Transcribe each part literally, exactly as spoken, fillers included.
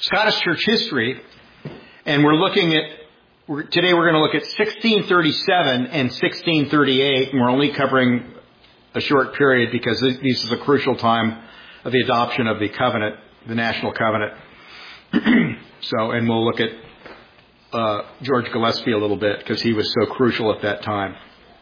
Scottish church history, and we're looking at, we're, today we're going to look at sixteen thirty-seven and sixteen thirty-eight, and we're only covering a short period because this, this is a crucial time of the adoption of the covenant, the national covenant. So, and we'll look at uh, George Gillespie a little bit because he was so crucial at that time.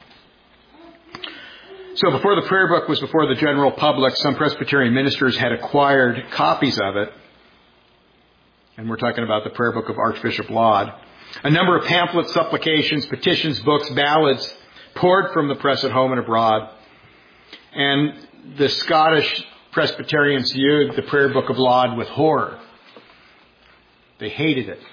So before the prayer book was before the general public, some Presbyterian ministers had acquired copies of it. And we're talking about the prayer book of Archbishop Laud. A number of pamphlets, supplications, petitions, books, ballads poured from the press at home and abroad. And the Scottish Presbyterians viewed the prayer book of Laud with horror. They hated it.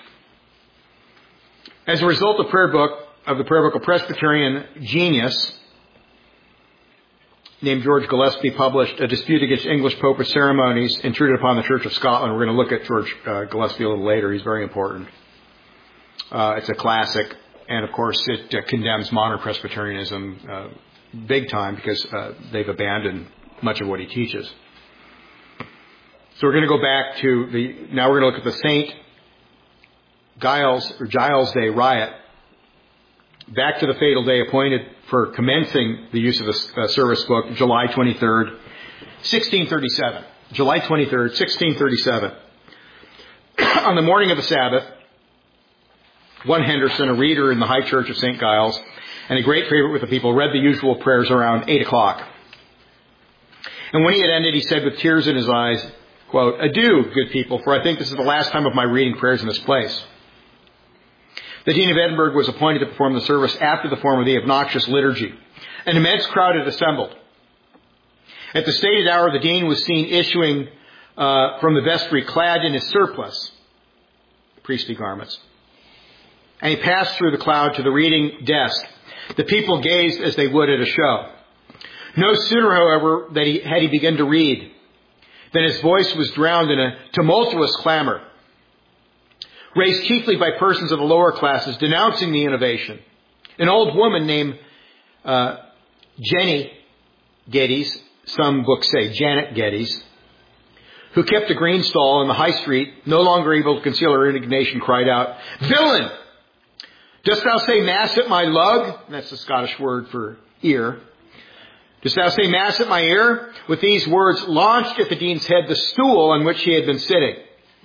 As a result, the prayer book of the prayer book of Presbyterian genius named George Gillespie published a dispute against English Pope ceremonies intruded upon the Church of Scotland. We're going to look at George uh, Gillespie a little later. He's very important. Uh, it's a classic, and of course it uh, condemns modern Presbyterianism uh, big time because uh, they've abandoned much of what he teaches. So we're going to go back to the, now we're going to look at the Saint Giles or Giles Day riot, back to the fatal day appointed for commencing the use of the uh, service book, July twenty-third, sixteen thirty-seven. July twenty-third, sixteen thirty-seven. On the morning of the Sabbath, one Henderson, a reader in the High Church of Saint Giles, and a great favorite with the people, read the usual prayers around eight o'clock. And when he had ended, he said with tears in his eyes, quote, "Adieu, good people, for I think this is the last time of my reading prayers in this place." The Dean of Edinburgh was appointed to perform the service after the form of the obnoxious liturgy. An immense crowd had assembled. At the stated hour, the Dean was seen issuing uh, from the vestry clad in his surplice, priestly garments. And he passed through the crowd to the reading desk. The people gazed as they would at a show. No sooner, however, that he, had he begun to read, than his voice was drowned in a tumultuous clamor, raised chiefly by persons of the lower classes, denouncing the innovation. An old woman named uh, Jenny Geddes, some books say Janet Geddes, who kept a green stall in the high street, no longer able to conceal her indignation, cried out, "Villain! Dost thou say mass at my lug?" That's the Scottish word for ear. "Dost thou say mass at my ear?" With these words, launched at the dean's head the stool on which he had been sitting.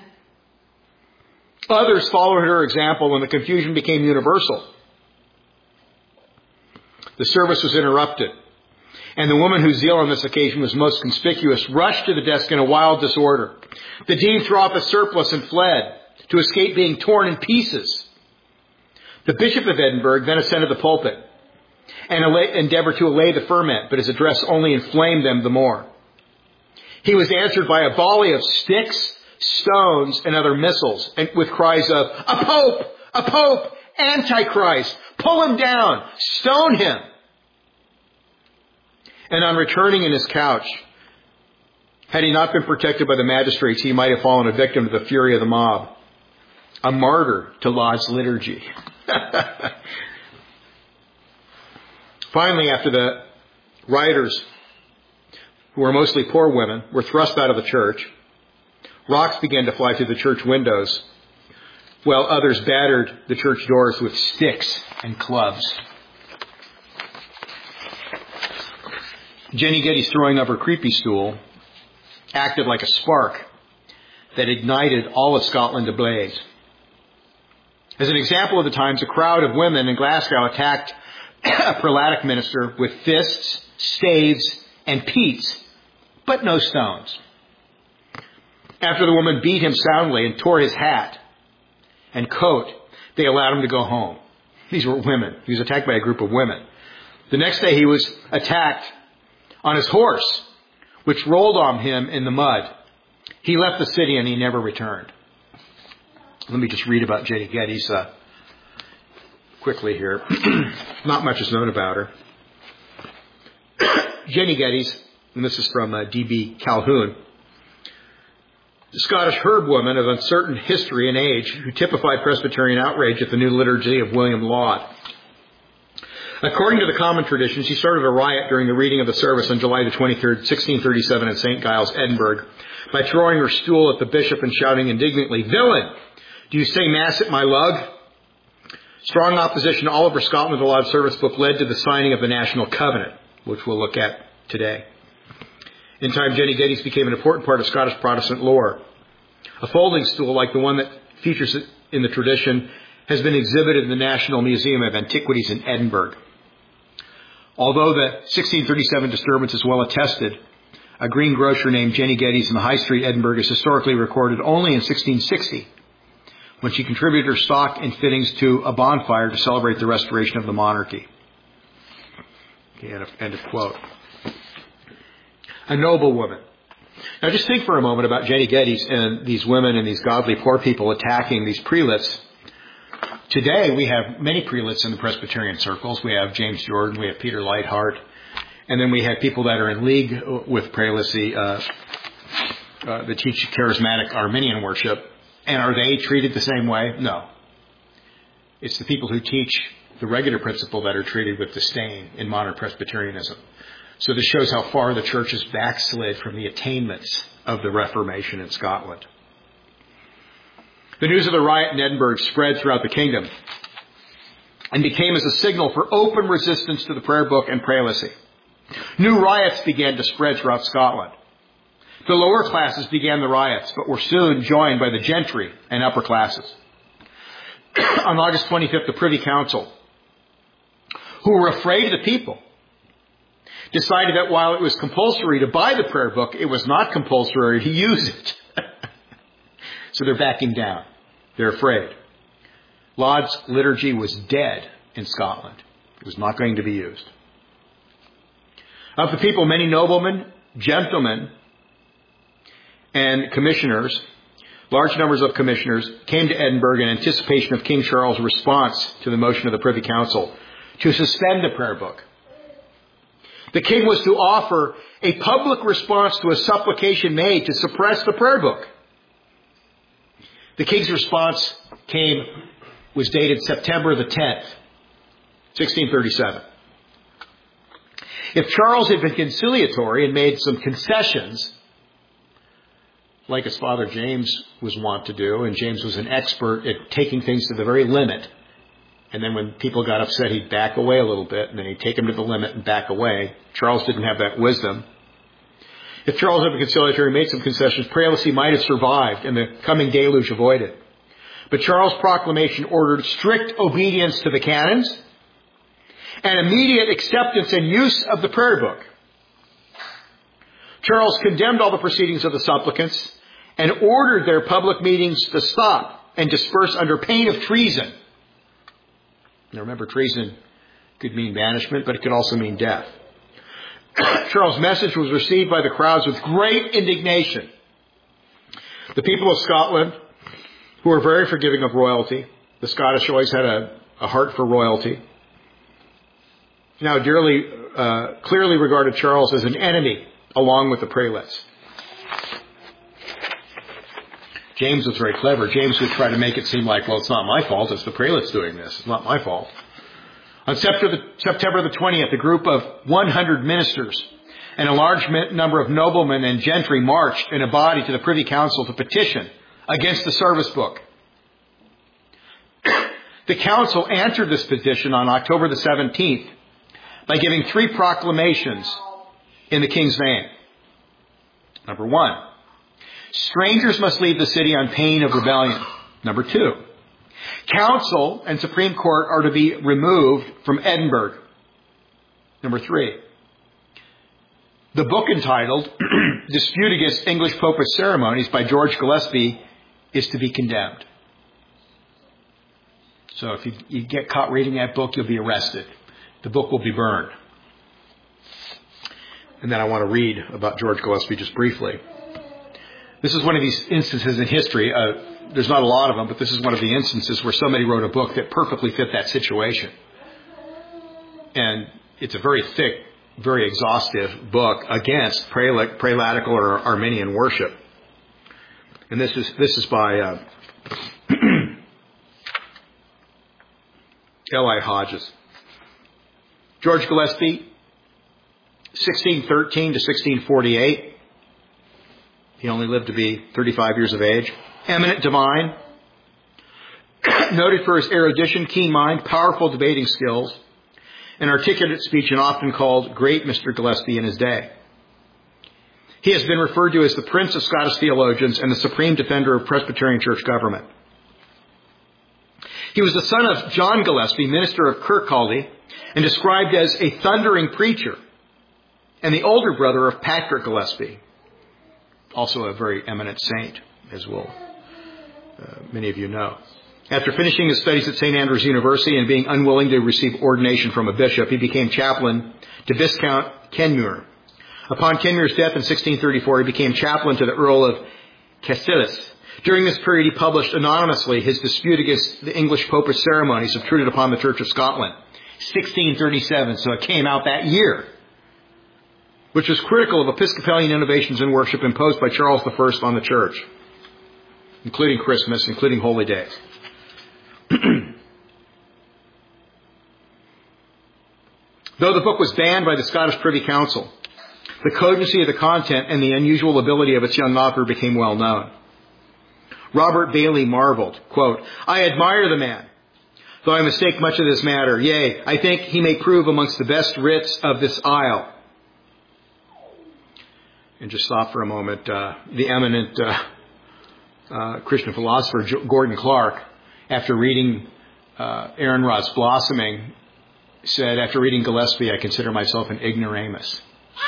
Others followed her example when the confusion became universal. The service was interrupted, and the woman whose zeal on this occasion was most conspicuous rushed to the desk in a wild disorder. The dean threw off his surplice and fled to escape being torn in pieces. The Bishop of Edinburgh then ascended the pulpit and endeavored to allay the ferment, but his address only inflamed them the more. He was answered by a volley of sticks, stones, and other missiles, and with cries of, "A pope! A pope! Antichrist! Pull him down! Stone him!" And on returning in his couch, had he not been protected by the magistrates, he might have fallen a victim to the fury of the mob. A martyr to Laud's liturgy. Finally, after the rioters, who were mostly poor women, were thrust out of the church, rocks began to fly through the church windows, while others battered the church doors with sticks and clubs. Jenny Geddes throwing up her creepy stool acted like a spark that ignited all of Scotland ablaze. As an example of the times, a crowd of women in Glasgow attacked a prelatic minister with fists, staves, and peats, but no stones. After the woman beat him soundly and tore his hat and coat, they allowed him to go home. These were women. He was attacked by a group of women. The next day he was attacked on his horse, which rolled on him in the mud. He left the city and he never returned. Let me just read about Jenny Geddes uh, quickly here. Not much is known about her. Jenny Geddes, and this is from uh, D B Calhoun, the Scottish herb-woman of uncertain history and age who typified Presbyterian outrage at the new liturgy of William Laud. According to the common traditions, he started a riot during the reading of the service on July the twenty-third, sixteen thirty-seven in Saint Giles, Edinburgh, by throwing her stool at the bishop and shouting indignantly, "Villain, do you say Mass at my lug?" Strong opposition all over Scotland to the Laud Service Book led to the signing of the National Covenant, which we'll look at today. In time, Jenny Geddes became an important part of Scottish Protestant lore. A folding stool like the one that features in the tradition has been exhibited in the National Museum of Antiquities in Edinburgh. Although the sixteen thirty-seven disturbance is well attested, a greengrocer named Jenny Geddes in the High Street, Edinburgh, is historically recorded only in sixteen sixty, when she contributed her stock and fittings to a bonfire to celebrate the restoration of the monarchy. Okay, end of, end of quote. A noble woman. Now just think for a moment about Jenny Geddes and these women and these godly poor people attacking these prelates. Today we have many prelates in the Presbyterian circles. We have James Jordan, we have Peter Lightheart, and then we have people that are in league with prelacy uh, uh, that teach charismatic Arminian worship. And are they treated the same way? No. It's the people who teach the regular principle that are treated with disdain in modern Presbyterianism. So this shows how far the church has backslid from the attainments of the Reformation in Scotland. The news of the riot in Edinburgh spread throughout the kingdom and became as a signal for open resistance to the prayer book and prelacy. New riots began to spread throughout Scotland. The lower classes began the riots, but were soon joined by the gentry and upper classes. On August twenty-fifth, the Privy Council, who were afraid of the people, decided that while it was compulsory to buy the prayer book, it was not compulsory to use it. So they're backing down. They're afraid. Laud's liturgy was dead in Scotland. It was not going to be used. Of the people, many noblemen, gentlemen, and commissioners, large numbers of commissioners, came to Edinburgh in anticipation of King Charles' response to the motion of the Privy Council to suspend the prayer book. The king was to offer a public response to a supplication made to suppress the prayer book. The king's response came, was dated September the tenth, sixteen thirty-seven. If Charles had been conciliatory and made some concessions, like his father James was wont to do, and James was an expert at taking things to the very limit, and then when people got upset, he'd back away a little bit, and then he'd take them to the limit and back away. Charles didn't have that wisdom. If Charles had been conciliatory and made some concessions, prelacy might have survived and the coming deluge avoided. But Charles' proclamation ordered strict obedience to the canons and immediate acceptance and use of the prayer book. Charles condemned all the proceedings of the supplicants and ordered their public meetings to stop and disperse under pain of treason. Now remember, treason could mean banishment, but it could also mean death. Charles' message was received by the crowds with great indignation. The people of Scotland, who were very forgiving of royalty, the Scottish always had a, a heart for royalty, now dearly, uh, clearly regarded Charles as an enemy along with the prelates. James was very clever. James would try to make it seem like, well, it's not my fault, it's the prelates doing this. It's not my fault. On September the twentieth, a group of one hundred ministers and a large number of noblemen and gentry marched in a body to the Privy Council to petition against the service book. The council answered this petition on October the seventeenth by giving three proclamations in the king's name. Number one, strangers must leave the city on pain of rebellion. Number two, council and Supreme Court are to be removed from Edinburgh. Number three, the book entitled Dispute Against English Popist Ceremonies by George Gillespie is to be condemned. So if you, you get caught reading that book, you'll be arrested. The book will be burned. And then I want to read about George Gillespie just briefly. This is one of these instances in history. Uh, there's not a lot of them, but this is one of the instances where somebody wrote a book that perfectly fit that situation. And it's a very thick, very exhaustive book against prelatical or Arminian worship. And this is this is by uh, L I Hodges. George Gillespie, sixteen thirteen to sixteen forty-eight. He only lived to be thirty-five years of age. Eminent divine, noted for his erudition, keen mind, powerful debating skills, and articulate speech, and often called Great Mister Gillespie in his day. He has been referred to as the Prince of Scottish theologians and the supreme defender of Presbyterian church government. He was the son of John Gillespie, minister of Kirkcaldy, and described as a thundering preacher, and the older brother of Patrick Gillespie, also a very eminent saint, as will uh, many of you know. After finishing his studies at Saint Andrews University and being unwilling to receive ordination from a bishop, he became chaplain to Viscount Kenmure. Upon Kenmure's death in sixteen thirty-four, he became chaplain to the Earl of Cassilis. During this period, he published anonymously his dispute against the English Popish ceremonies obtruded upon the Church of Scotland. sixteen thirty-seven, so it came out that year, which was critical of Episcopalian innovations in worship imposed by Charles the First on the Church, including Christmas, including holy days. Though the book was banned by the Scottish Privy Council, the cogency of the content and the unusual ability of its young author became well known. Robert Bailey marveled, quote, "I admire the man, though I mistake much of this matter. Yea, I think he may prove amongst the best writs of this isle." And just stop for a moment. Uh, the eminent uh, uh, Christian philosopher Gordon Clark, after reading uh, Aaron Rod's Blossoming, said, "After reading Gillespie, I consider myself an ignoramus."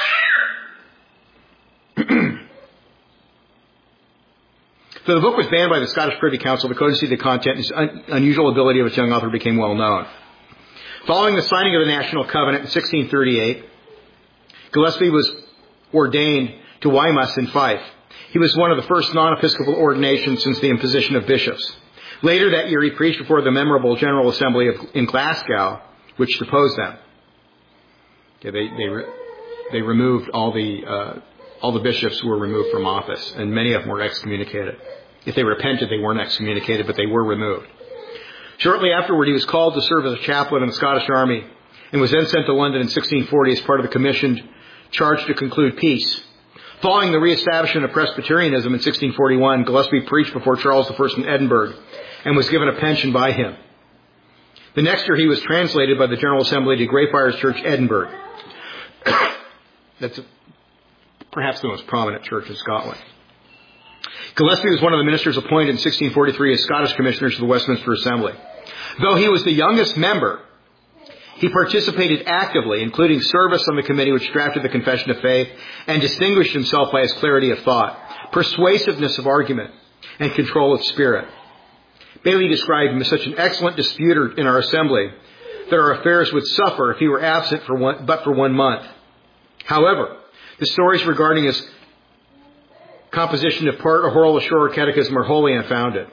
So the book was banned by the Scottish Privy Council. The cogency of the content and un- unusual ability of its young author became well known. Following the signing of the National Covenant in sixteen thirty-eight, Gillespie was ordained to Weymouth in Fife. He was one of the first non-episcopal ordinations since the imposition of bishops. Later that year, he preached before the memorable General Assembly of, in Glasgow, which deposed them. Okay, they they, re, they removed all the uh, all the bishops who were removed from office, and many of them were excommunicated. If they repented, they weren't excommunicated, but they were removed. Shortly afterward, he was called to serve as a chaplain in the Scottish Army, and was then sent to London in sixteen forty as part of the commissioned charge to conclude peace. Following the re-establishment of Presbyterianism in sixteen forty-one, Gillespie preached before Charles the First in Edinburgh and was given a pension by him. The next year, he was translated by the General Assembly to Greyfriars Church, Edinburgh. That's perhaps the most prominent church in Scotland. Gillespie was one of the ministers appointed in sixteen forty-three as Scottish commissioners to the Westminster Assembly. Though he was the youngest member, he participated actively, including service on the committee which drafted the Confession of Faith, and distinguished himself by his clarity of thought, persuasiveness of argument, and control of spirit. Bailey described him as such an excellent disputer in our assembly that our affairs would suffer if he were absent for one, but for one month. However, the stories regarding his composition of part or whole of Shorter Catechism are wholly unfounded.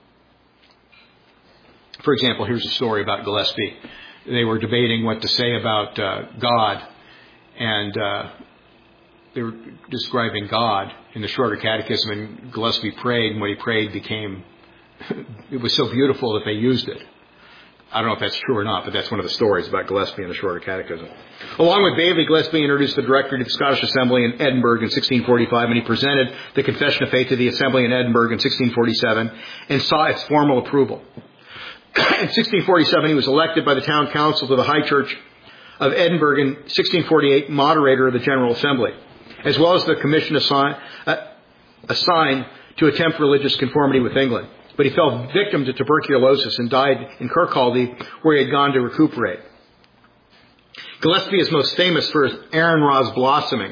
For example, here's a story about Gillespie. They were debating what to say about uh, God, and uh, they were describing God in the Shorter Catechism, and Gillespie prayed, and what he prayed became, it was so beautiful that they used it. I don't know if that's true or not, but that's one of the stories about Gillespie in the Shorter Catechism. Along with Bailey, Gillespie introduced the Directory to the Scottish Assembly in Edinburgh in sixteen forty-five, and he presented the Confession of Faith to the Assembly in Edinburgh in sixteen forty-seven and saw its formal approval. In sixteen forty-seven, he was elected by the town council to the High Church of Edinburgh. In sixteen forty-eight, moderator of the General Assembly, as well as the commission assign, uh, assigned to attempt religious conformity with England. But he fell victim to tuberculosis and died in Kirkcaldy, where he had gone to recuperate. Gillespie is most famous for his Aaron Rod's Blossoming,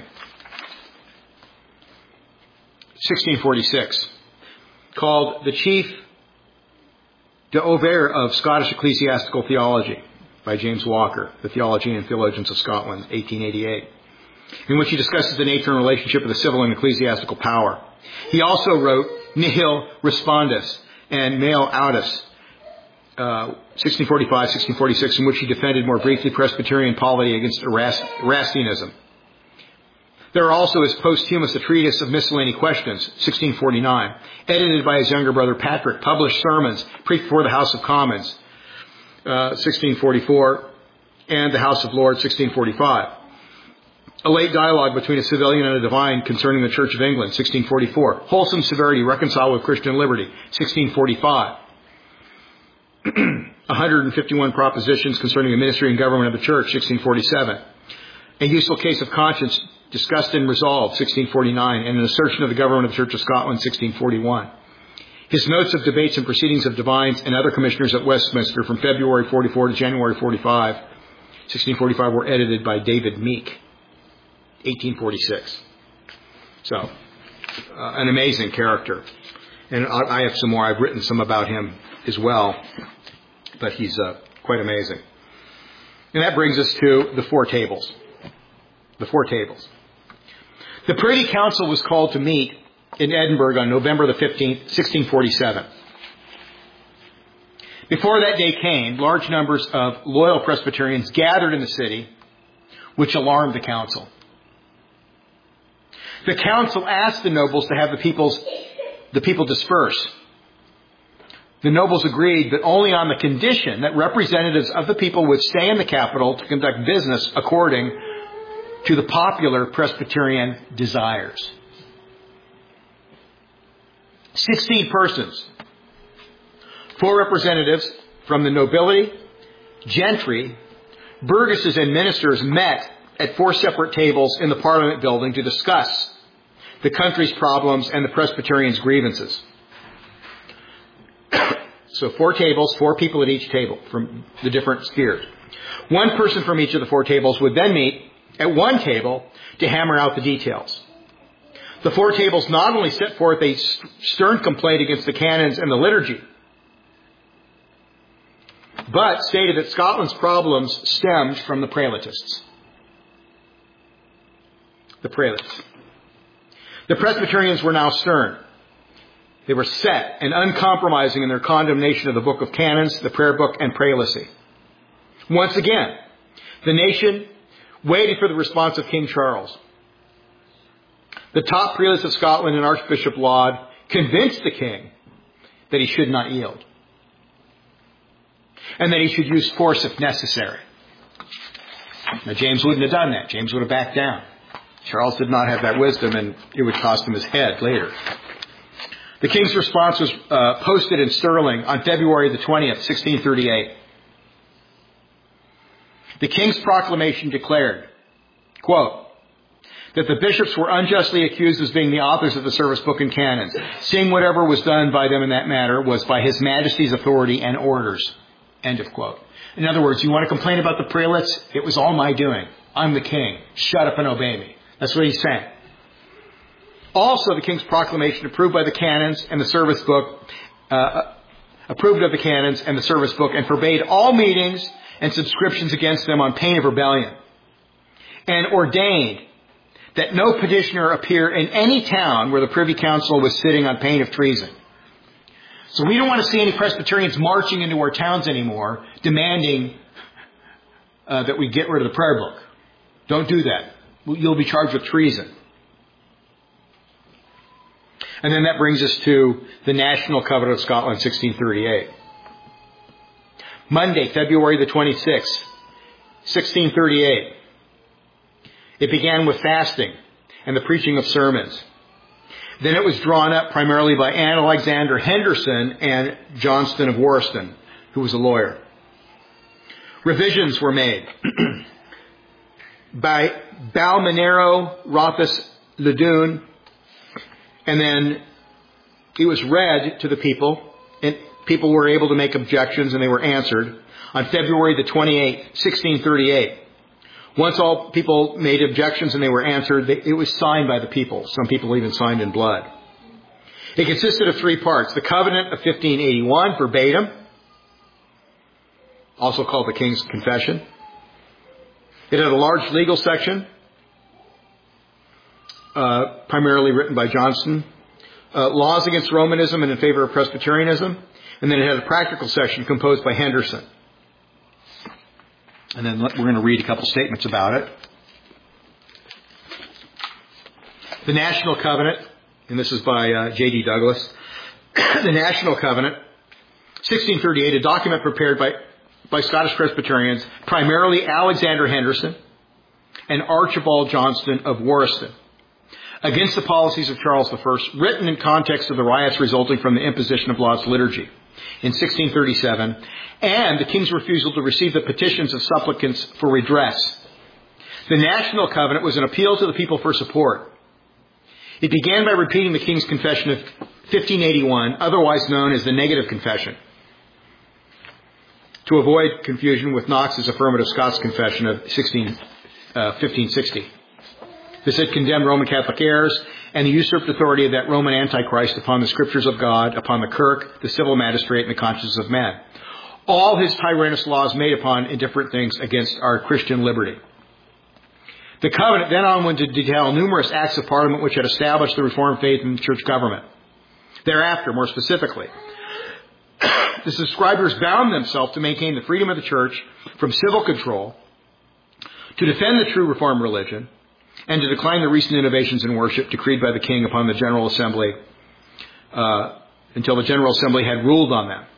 sixteen forty-six, called The Chief de Ovaire of Scottish Ecclesiastical Theology by James Walker, The Theology and Theologians of Scotland, eighteen eighty-eight, in which he discusses the nature and relationship of the civil and ecclesiastical power. He also wrote Nihil Respondus and Male Audis, uh, sixteen forty-five, sixteen forty-six, in which he defended more briefly Presbyterian polity against Erastianism. There are also his posthumous A Treatise of Miscellany Questions, sixteen forty-nine, edited by his younger brother Patrick, published sermons preached before the House of Commons, uh, sixteen forty-four, and the House of Lords, sixteen forty-five. A late dialogue between a civilian and a divine concerning the Church of England, sixteen forty-four. Wholesome severity reconciled with Christian liberty, sixteen forty-five. one hundred fifty-one propositions concerning the ministry and government of the church, sixteen forty-seven. A useful case of conscience discussed and resolved, sixteen forty-nine. And an assertion of the government of the Church of Scotland, sixteen forty-one. His notes of debates and proceedings of divines and other commissioners at Westminster from February forty-four to January forty-five, sixteen forty-five were edited by David Meek, eighteen forty-six. So, uh, an amazing character. And I have some more. I've written some about him as well. But he's uh, quite amazing. And that brings us to the Four Tables. The Four Tables. The Privy Council was called to meet in Edinburgh on November the fifteenth, sixteen forty-seven. Before that day came, large numbers of loyal Presbyterians gathered in the city, which alarmed the council. The council asked the nobles to have the people's, the people disperse. The nobles agreed, but only on the condition that representatives of the people would stay in the capital to conduct business according to the popular Presbyterian desires. Sixteen persons, four representatives from the nobility, gentry, burgesses, and ministers met at four separate tables in the Parliament building to discuss the country's problems and the Presbyterians' grievances. So four tables, four people at each table from the different spheres. One person from each of the four tables would then meet at one table to hammer out the details. The four tables not only set forth a stern complaint against the canons and the liturgy, but stated that Scotland's problems stemmed from the Prelatists. The Prelatists. The Presbyterians were now stern. They were set and uncompromising in their condemnation of the Book of Canons, the Prayer Book, and Prelacy. Once again, the nation waited for the response of King Charles. The top prelates of Scotland and Archbishop Laud convinced the king that he should not yield, and that he should use force if necessary. Now, James wouldn't have done that. James would have backed down. Charles did not have that wisdom, and it would cost him his head later. The king's response was uh, posted in Stirling on February the twentieth, sixteen thirty-eight. The king's proclamation declared, quote, that the bishops were unjustly accused as being the authors of the service book and canons, seeing whatever was done by them in that matter was by His Majesty's authority and orders. End of quote. In other words, you want to complain about the prelates? It was all my doing. I'm the king. Shut up and obey me. That's what he's saying. Also, the king's proclamation approved by the canons and the service book, uh, approved of the canons and the service book, and forbade all meetings and subscriptions against them on pain of rebellion, and ordained that no petitioner appear in any town where the Privy Council was sitting on pain of treason. So we don't want to see any Presbyterians marching into our towns anymore, demanding uh, that we get rid of the prayer book. Don't do that. You'll be charged with treason. And then that brings us to the National Covenant of Scotland, sixteen thirty-eight. Monday, February the twenty-sixth, sixteen thirty-eight. It began with fasting and the preaching of sermons. Then it was drawn up primarily by Anne Alexander Henderson and Johnston of Warriston, who was a lawyer. Revisions were made by Balmonero, Rothus, Ledune, and then it was read to the people, and people were able to make objections, and they were answered on February the twenty-eighth, sixteen thirty-eight. Once all people made objections and they were answered, it was signed by the people. Some people even signed in blood. It consisted of three parts. The Covenant of fifteen eighty-one, verbatim, also called the King's Confession. It had a large legal section, uh, primarily written by Johnston. Uh, laws against Romanism and in favor of Presbyterianism. And then it had a practical section composed by Henderson. And then we're going to read a couple statements about it. The National Covenant, and this is by uh, J D Douglas. The National Covenant, sixteen thirty-eight, a document prepared by by Scottish Presbyterians, primarily Alexander Henderson and Archibald Johnston of Warriston, against the policies of Charles the First, written in context of the riots resulting from the imposition of Laud's liturgy in sixteen thirty-seven, and the king's refusal to receive the petitions of supplicants for redress. The National Covenant was an appeal to the people for support. It began by repeating the king's confession of fifteen eighty-one, otherwise known as the Negative Confession, to avoid confusion with Knox's affirmative Scots Confession of fifteen sixty. This had condemned Roman Catholic errors and the usurped authority of that Roman Antichrist upon the Scriptures of God, upon the Kirk, the civil magistrate, and the conscience of men. All his tyrannous laws made upon indifferent things against our Christian liberty. The covenant then on went to detail numerous acts of parliament which had established the Reformed faith in the church government. Thereafter, more specifically, the subscribers bound themselves to maintain the freedom of the church from civil control, to defend the true Reformed religion, and to decline the recent innovations in worship decreed by the king upon the General Assembly uh, until the General Assembly had ruled on them.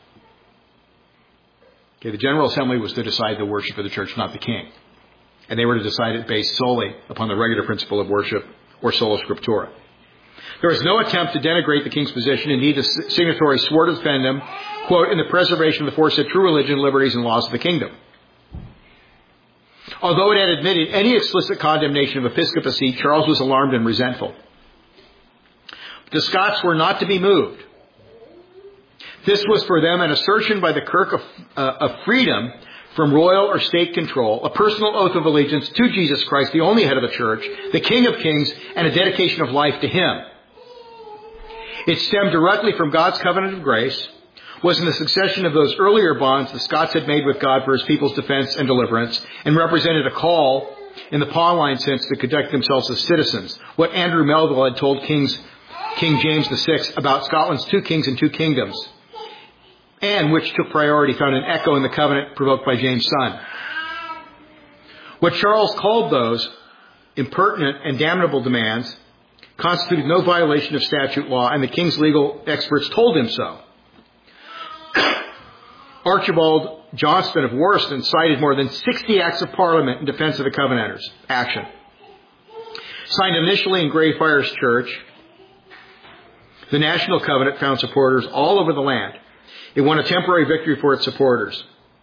Okay, the General Assembly was to decide the worship of the church, not the king. And they were to decide it based solely upon the regular principle of worship, or sola scriptura. There was no attempt to denigrate the king's position. Indeed, the signatories swore to defend him, quote, in the preservation of the aforesaid true religion, liberties, and laws of the kingdom. Although it had admitted any explicit condemnation of episcopacy, Charles was alarmed and resentful. The Scots were not to be moved. This was for them an assertion by the Kirk of, uh, of freedom from royal or state control, a personal oath of allegiance to Jesus Christ, the only head of the church, the King of Kings, and a dedication of life to Him. It stemmed directly from God's covenant of grace, was in the succession of those earlier bonds the Scots had made with God for His people's defense and deliverance, and represented a call, in the Pauline sense, to conduct themselves as citizens. What Andrew Melville had told Kings, King James the Sixth about Scotland's two kings and two kingdoms, and which took priority, found an echo in the covenant provoked by James' son. What Charles called those impertinent and damnable demands constituted no violation of statute law, and the king's legal experts told him so. Archibald Johnston of Warriston cited more than sixty acts of parliament in defense of the Covenanters' action. Signed initially in Greyfriars Church, the National Covenant found supporters all over the land. It won a temporary victory for its supporters.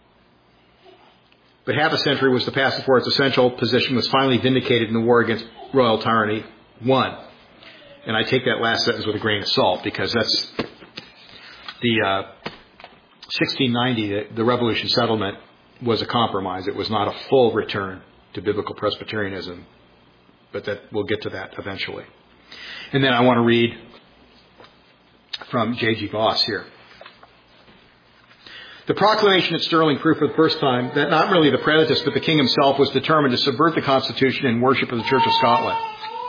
But half a century was to pass before its essential position was finally vindicated in the war against royal tyranny won. And I take that last sentence with a grain of salt, because that's the uh, sixteen ninety, the, the Revolution settlement was a compromise. It was not a full return to biblical Presbyterianism, but that we'll get to that eventually. And then I want to read from J G Voss here. The proclamation at Stirling proved for the first time that not merely the prejudice, but the king himself was determined to subvert the constitution and worship of the Church of Scotland.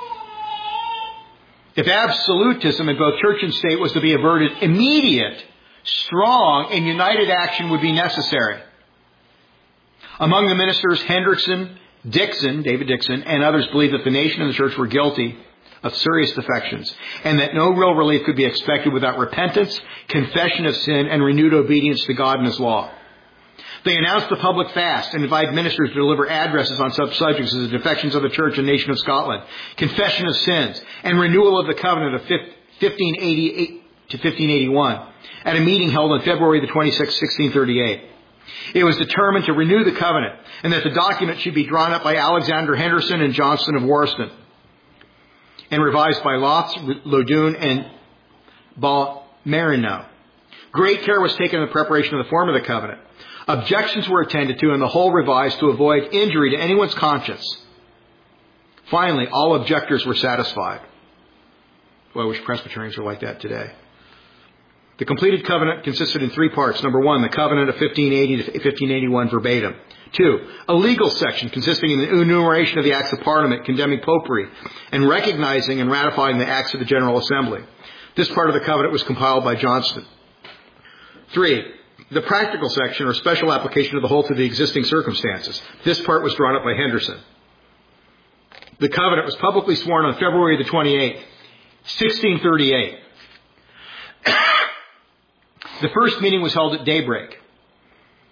If absolutism in both church and state was to be averted, immediate, strong, and united action would be necessary. Among the ministers, Hendrickson, Dixon, David Dixon, and others believed that the nation and the church were guilty of serious defections, and that no real relief could be expected without repentance, confession of sin, and renewed obedience to God and His law. They announced the public fast and invited ministers to deliver addresses on such subjects as the defections of the church and nation of Scotland, confession of sins, and renewal of the covenant of fifteen eighty-eight to fifteen eighty-one at a meeting held on February the twenty-sixth, sixteen thirty-eight. It was determined to renew the covenant, and that the document should be drawn up by Alexander Henderson and Johnston of Warriston, and revised by Lotz, Lodoun, and Balmerino. Great care was taken in the preparation of the form of the covenant. Objections were attended to, and the whole revised to avoid injury to anyone's conscience. Finally, all objectors were satisfied. Well, I wish Presbyterians were like that today. The completed covenant consisted in three parts. Number one, the covenant of fifteen eighty to fifteen eighty-one verbatim. Two, a legal section consisting in the enumeration of the acts of Parliament condemning popery and recognizing and ratifying the acts of the General Assembly. This part of the covenant was compiled by Johnston. Three, the practical section or special application of the whole to the existing circumstances. This part was drawn up by Henderson. The covenant was publicly sworn on February the twenty-eighth, sixteen thirty-eight. The first meeting was held at daybreak.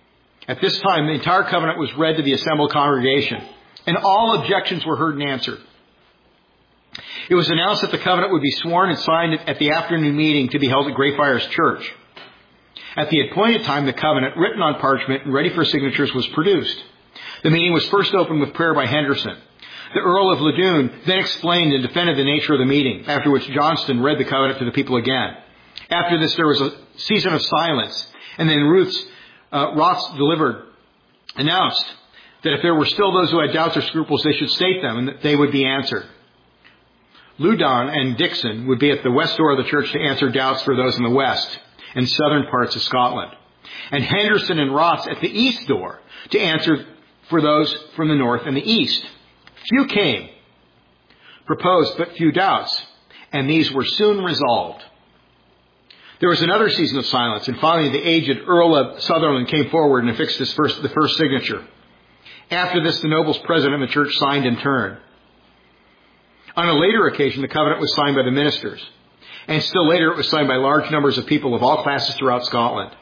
At this time, the entire covenant was read to the assembled congregation, and all objections were heard and answered. It was announced that the covenant would be sworn and signed at the afternoon meeting to be held at Greyfriars Church. At the appointed time, the covenant, written on parchment and ready for signatures, was produced. The meeting was first opened with prayer by Henderson. The Earl of Loudoun then explained and defended the nature of the meeting, after which Johnston read the covenant to the people again. After this, there was a season of silence, and then Ruth's, uh, Roth's delivered, announced that if there were still those who had doubts or scruples, they should state them, and that they would be answered. Loudon and Dixon would be at the west door of the church to answer doubts for those in the west and southern parts of Scotland, and Henderson and Roth's at the east door to answer for those from the north and the east. Few came, proposed but few doubts, and these were soon resolved. There was another season of silence, and finally the aged Earl of Sutherland came forward and affixed his first, the first signature. After this, the nobles present in the church signed in turn. On a later occasion, the covenant was signed by the ministers, and still later it was signed by large numbers of people of all classes throughout Scotland.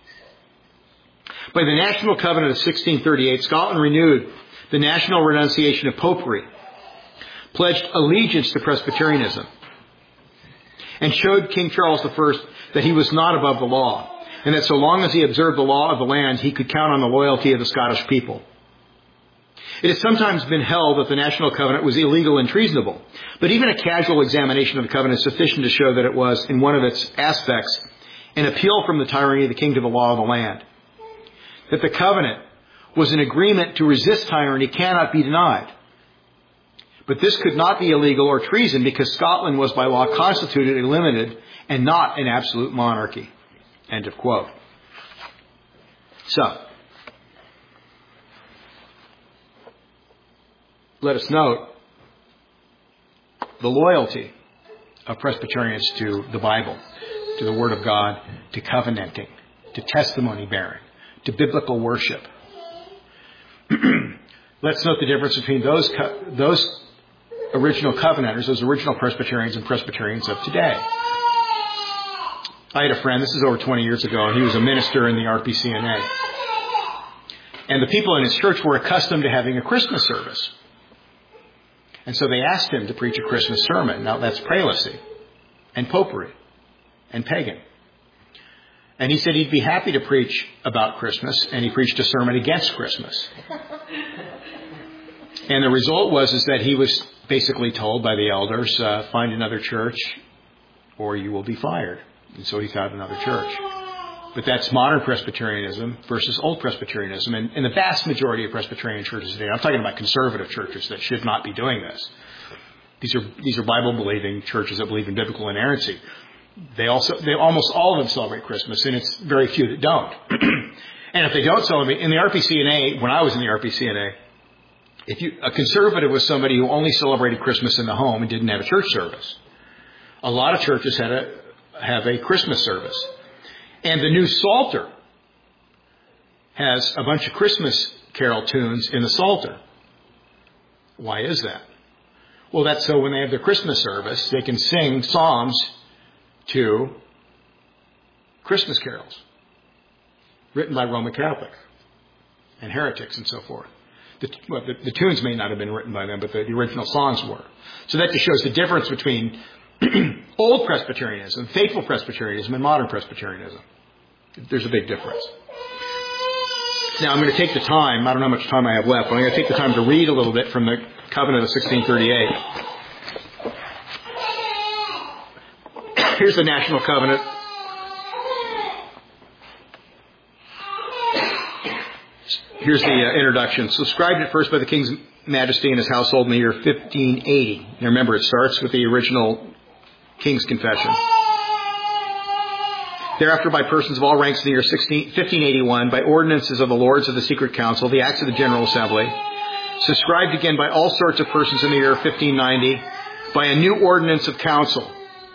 By the National Covenant of sixteen thirty-eight, Scotland renewed the national renunciation of popery, pledged allegiance to Presbyterianism, and showed King Charles the First that he was not above the law, and that so long as he observed the law of the land, he could count on the loyalty of the Scottish people. It has sometimes been held that the National Covenant was illegal and treasonable, but even a casual examination of the covenant is sufficient to show that it was, in one of its aspects, an appeal from the tyranny of the king to the law of the land. That the covenant was an agreement to resist tyranny cannot be denied. But this could not be illegal or treason because Scotland was by law constituted a limited and not an absolute monarchy. End of quote. So, let us note the loyalty of Presbyterians to the Bible, to the Word of God, to covenanting, to testimony bearing, to biblical worship. Let's note the difference between those co- those original covenanters, those original Presbyterians, and Presbyterians of today. I had a friend, this is over twenty years ago, and he was a minister in the R P C N A. And the people in his church were accustomed to having a Christmas service. And so they asked him to preach a Christmas sermon. Now that's prelacy and popery and pagan. And he said he'd be happy to preach about Christmas, and he preached a sermon against Christmas. And the result was is that he was basically told by the elders, uh, find another church or you will be fired. And so he found another church. But that's modern Presbyterianism versus old Presbyterianism. And, and the vast majority of Presbyterian churches today, I'm talking about conservative churches that should not be doing this. These are these are Bible-believing churches that believe in biblical inerrancy. They also, they almost all of them celebrate Christmas, and it's very few that don't. And if they don't celebrate, in the R P C N A, when I was in the R P C N A, if you, a conservative was somebody who only celebrated Christmas in the home and didn't have a church service. A lot of churches had a, have a Christmas service. And the new Psalter has a bunch of Christmas carol tunes in the Psalter. Why is that? Well, that's so when they have their Christmas service, they can sing psalms to Christmas carols written by Roman Catholics and heretics and so forth. The, well, the, the tunes may not have been written by them, but the, the original songs were. So that just shows the difference between old Presbyterianism, faithful Presbyterianism, and modern Presbyterianism. There's a big difference. Now, I'm going to take the time, I don't know how much time I have left, but I'm going to take the time to read a little bit from the Covenant of sixteen thirty-eight. Here's the National Covenant. Here's the uh, introduction. Subscribed at first by the King's Majesty and his household in the year fifteen eighty. Now remember, it starts with the original King's Confession. Thereafter by persons of all ranks in the year fifteen eighty-one, by ordinances of the Lords of the Secret Council, the Acts of the General Assembly. Subscribed again by all sorts of persons in the year fifteen ninety, by a new ordinance of council.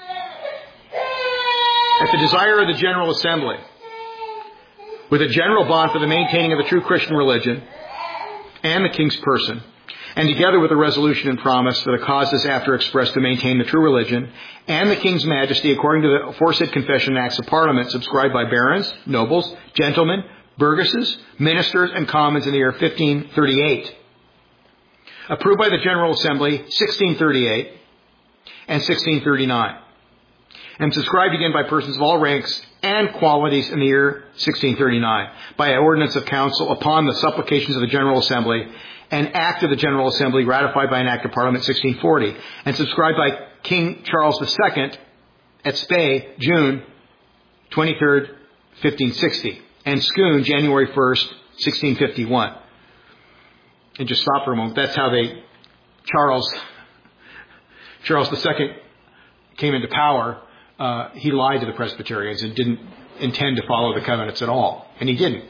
At the desire of the General Assembly, with a general bond for the maintaining of the true Christian religion and the King's person, and together with a resolution and promise for the causes after expressed to maintain the true religion and the King's Majesty according to the aforesaid confession and acts of Parliament, subscribed by barons, nobles, gentlemen, burgesses, ministers, and commons in the year fifteen thirty-eight. Approved by the General Assembly, sixteen thirty-eight and sixteen thirty-nine. And subscribed again by persons of all ranks and qualities in the year sixteen thirty-nine by an ordinance of council upon the supplications of the General Assembly, an act of the General Assembly ratified by an act of Parliament sixteen forty, and subscribed by King Charles the Second at Spey, June twenty-third, fifteen sixty, and Scone, January first, sixteen fifty-one. And just stop for a moment. That's how they, Charles, Charles the Second came into power. Uh, he lied to the Presbyterians and didn't intend to follow the covenants at all. And he didn't.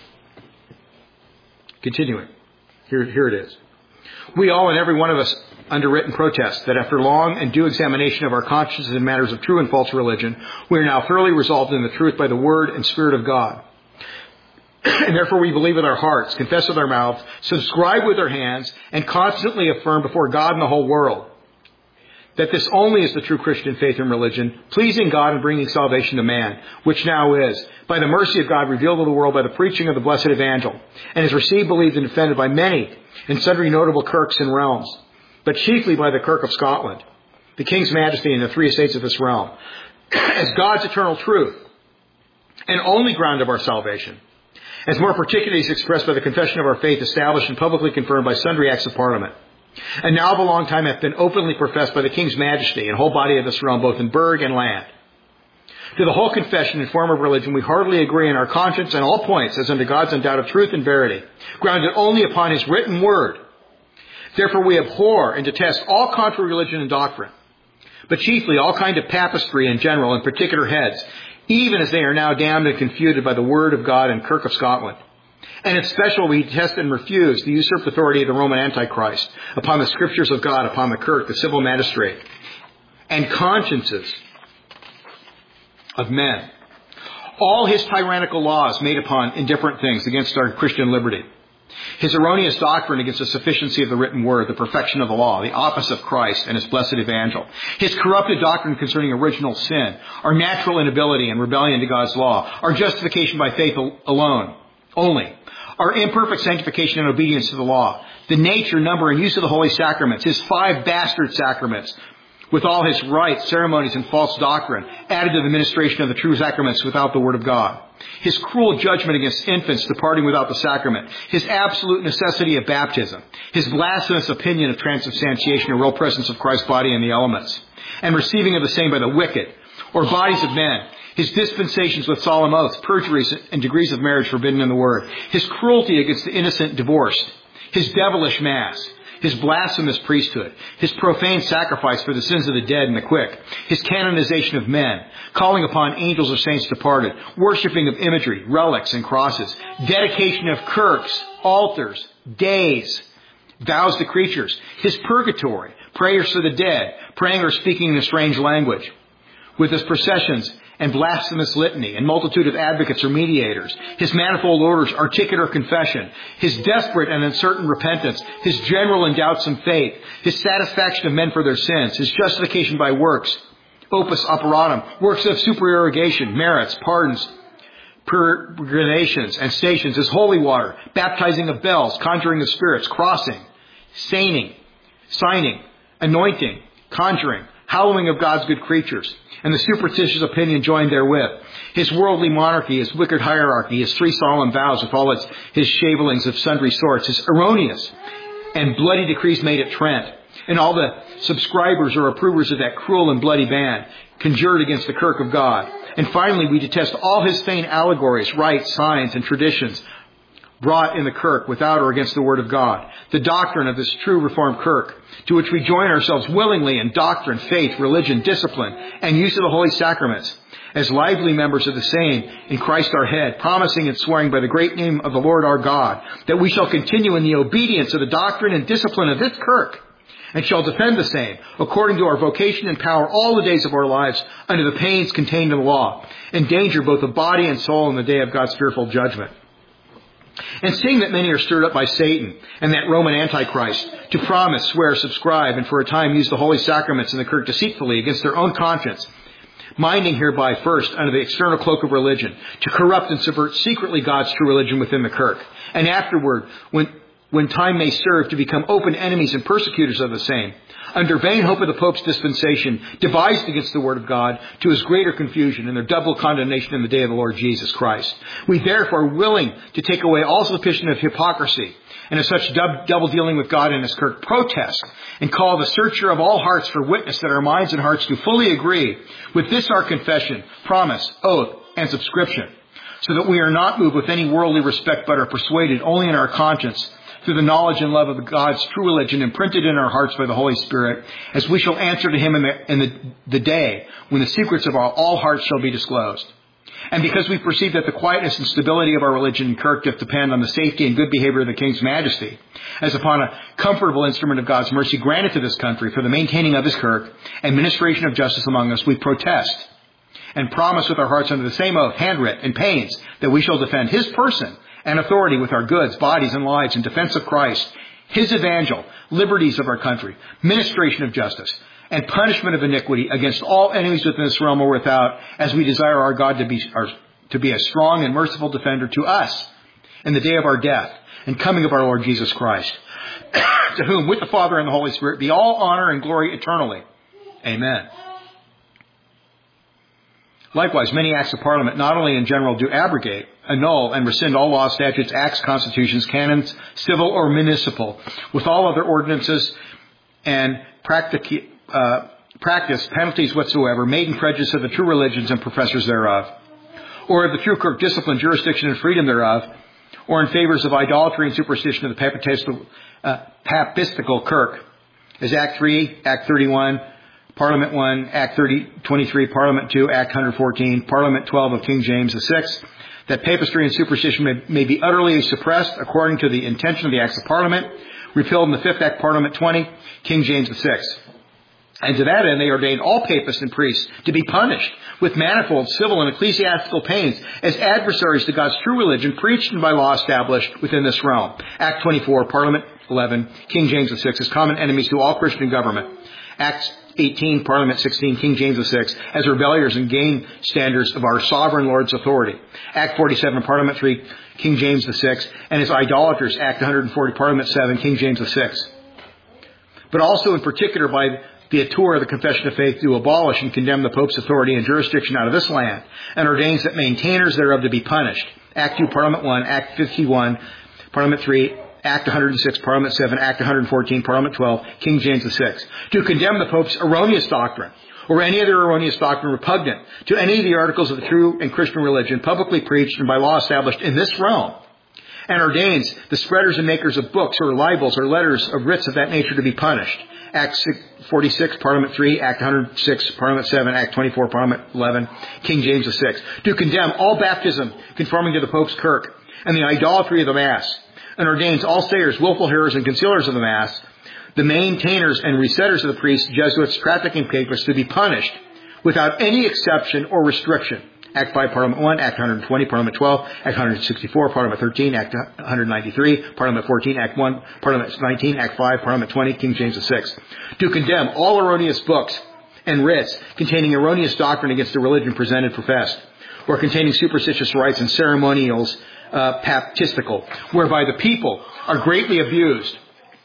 Continuing. Here, here it is. We all and every one of us under written protest that after long and due examination of our consciences in matters of true and false religion, we are now thoroughly resolved in the truth by the word and spirit of God. And therefore we believe with our hearts, confess with our mouths, subscribe with our hands, and constantly affirm before God and the whole world that this only is the true Christian faith and religion, pleasing God and bringing salvation to man, which now is, by the mercy of God, revealed to the world by the preaching of the blessed evangel, and is received, believed, and defended by many in sundry notable kirks and realms, but chiefly by the Kirk of Scotland, the King's Majesty and the three estates of this realm, as God's eternal truth, and only ground of our salvation, as more particularly is expressed by the confession of our faith, established and publicly confirmed by sundry acts of Parliament, and now of a long time hath been openly professed by the King's Majesty and whole body of this realm, both in burgh and land. To the whole confession and form of religion we heartily agree in our conscience on all points, as unto God's undoubted truth and verity, grounded only upon his written word. Therefore we abhor and detest all contrary religion and doctrine, but chiefly all kind of papistry in general and particular heads, even as they are now damned and confuted by the word of God and Kirk of Scotland. And in special we detest and refuse the usurped authority of the Roman Antichrist upon the scriptures of God, upon the Kirk, the civil magistrate, and consciences of men. All his tyrannical laws made upon indifferent things against our Christian liberty. His erroneous doctrine against the sufficiency of the written word, the perfection of the law, the office of Christ and his blessed evangel. His corrupted doctrine concerning original sin, our natural inability and rebellion to God's law, our justification by faith alone, only. Our imperfect sanctification and obedience to the law, the nature, number, and use of the holy sacraments, his five bastard sacraments, with all his rites, ceremonies, and false doctrine, added to the ministration of the true sacraments without the word of God. His cruel judgment against infants departing without the sacrament, his absolute necessity of baptism, his blasphemous opinion of transubstantiation and real presence of Christ's body in the elements, and receiving of the same by the wicked, or bodies of men, his dispensations with solemn oaths, perjuries, and degrees of marriage forbidden in the word, his cruelty against the innocent divorced, his devilish mass, his blasphemous priesthood, his profane sacrifice for the sins of the dead and the quick, his canonization of men, calling upon angels or saints departed, worshipping of imagery, relics, and crosses, dedication of kirks, altars, days, vows to creatures, his purgatory, prayers for the dead, praying or speaking in a strange language, with his processions and blasphemous litany, and multitude of advocates or mediators, his manifold orders, articular confession, his desperate and uncertain repentance, his general and doubtsome faith, his satisfaction of men for their sins, his justification by works, opus operatum, works of supererogation, merits, pardons, peregrinations, and stations, his holy water, baptizing of bells, conjuring of spirits, crossing, staining, signing, anointing, conjuring, hallowing of God's good creatures, and the superstitious opinion joined therewith, his worldly monarchy, his wicked hierarchy, his three solemn vows with all its his shavelings of sundry sorts, his erroneous and bloody decrees made at Trent, and all the subscribers or approvers of that cruel and bloody band conjured against the Kirk of God. And finally, we detest all his feigned allegories, rites, signs, and traditions brought in the Kirk without or against the word of God, the doctrine of this true Reformed Kirk, to which we join ourselves willingly in doctrine, faith, religion, discipline, and use of the holy sacraments, as lively members of the same in Christ our head, promising and swearing by the great name of the Lord our God, that we shall continue in the obedience of the doctrine and discipline of this Kirk, and shall defend the same, according to our vocation and power, all the days of our lives, under the pains contained in the law, in danger both of body and soul in the day of God's fearful judgment. And seeing that many are stirred up by Satan and that Roman Antichrist to promise, swear, subscribe, and for a time use the holy sacraments in the Kirk deceitfully against their own conscience, minding hereby first under the external cloak of religion to corrupt and subvert secretly God's true religion within the kirk, and afterward, when when time may serve, to become open enemies and persecutors of the same, under vain hope of the Pope's dispensation, devised against the word of God, to his greater confusion and their double condemnation in the day of the Lord Jesus Christ. We therefore are willing to take away all suspicion of hypocrisy and of such dub- double dealing with God and his kirk, protest and call the searcher of all hearts for witness that our minds and hearts do fully agree with this our confession, promise, oath, and subscription, so that we are not moved with any worldly respect, but are persuaded only in our conscience through the knowledge and love of God's true religion imprinted in our hearts by the Holy Spirit, as we shall answer to him in the, in the, the day when the secrets of our all hearts shall be disclosed. And because we perceive that the quietness and stability of our religion and kirk doth depend on the safety and good behavior of the King's Majesty, as upon a comfortable instrument of God's mercy granted to this country for the maintaining of his kirk and ministration of justice among us, we protest and promise with our hearts under the same oath, handwrit and pains, that we shall defend his person and authority with our goods, bodies, and lives in defense of Christ, his evangel, liberties of our country, ministration of justice, and punishment of iniquity against all enemies within this realm or without, as we desire our God to be our, to be a strong and merciful defender to us in the day of our death and coming of our Lord Jesus Christ, to whom, with the Father and the Holy Spirit, be all honor and glory eternally. Amen. Likewise, many acts of Parliament not only in general do abrogate, annul, and rescind all laws, statutes, acts, constitutions, canons, civil or municipal, with all other ordinances and practic- uh, practice, penalties whatsoever, made in prejudice of the true religions and professors thereof, or of the true kirk discipline, jurisdiction, and freedom thereof, or in favors of idolatry and superstition of the papistical, uh, papistical kirk, as Act three, Act thirty-one, Parliament one, Act thirty, twenty-three, Parliament two, Act one hundred fourteen, Parliament twelve of King James the sixth, that papistry and superstition may, may be utterly suppressed according to the intention of the Acts of Parliament, repealed in the fifth Act, Parliament twenty, King James the sixth. And to that end, they ordained all papists and priests to be punished with manifold civil and ecclesiastical pains as adversaries to God's true religion, preached and by law established within this realm. Act twenty-four, Parliament eleven, King James the sixth, as common enemies to all Christian government. Acts eighteen, Parliament sixteen, King James the sixth, as rebelliers and gain standards of our sovereign Lord's authority. Act forty-seven, Parliament three, King James the sixth, and as idolaters, Act one hundred forty, Parliament seven, King James the sixth. But also in particular by the auteur of the Confession of Faith to abolish and condemn the Pope's authority and jurisdiction out of this land, and ordains that maintainers thereof to be punished. Act two, Parliament one, Act fifty-one, Parliament three, Act one hundred six, Parliament seven, Act one hundred fourteen, Parliament twelve, King James the sixth, to condemn the Pope's erroneous doctrine, or any other erroneous doctrine repugnant to any of the articles of the true and Christian religion publicly preached and by law established in this realm, and ordains the spreaders and makers of books or libels or letters of writs of that nature to be punished. Act forty-six, Parliament three, Act one hundred six, Parliament seven, Act twenty-four, Parliament eleven, King James the sixth, to condemn all baptism conforming to the Pope's kirk and the idolatry of the Mass, and ordains all sayers, willful hearers, and concealers of the Mass, the maintainers and resetters of the priests, Jesuits, trafficking papists, to be punished without any exception or restriction. Act five, Parliament one, Act one hundred twenty, Parliament twelve, Act one hundred sixty-four, Parliament thirteen, Act one hundred ninety-three, Parliament fourteen, Act one, Parliament nineteen, Act five, Parliament twenty, King James the sixth, to condemn all erroneous books and writs containing erroneous doctrine against the religion presented professed, or containing superstitious rites and ceremonials uh, papistical, whereby the people are greatly abused,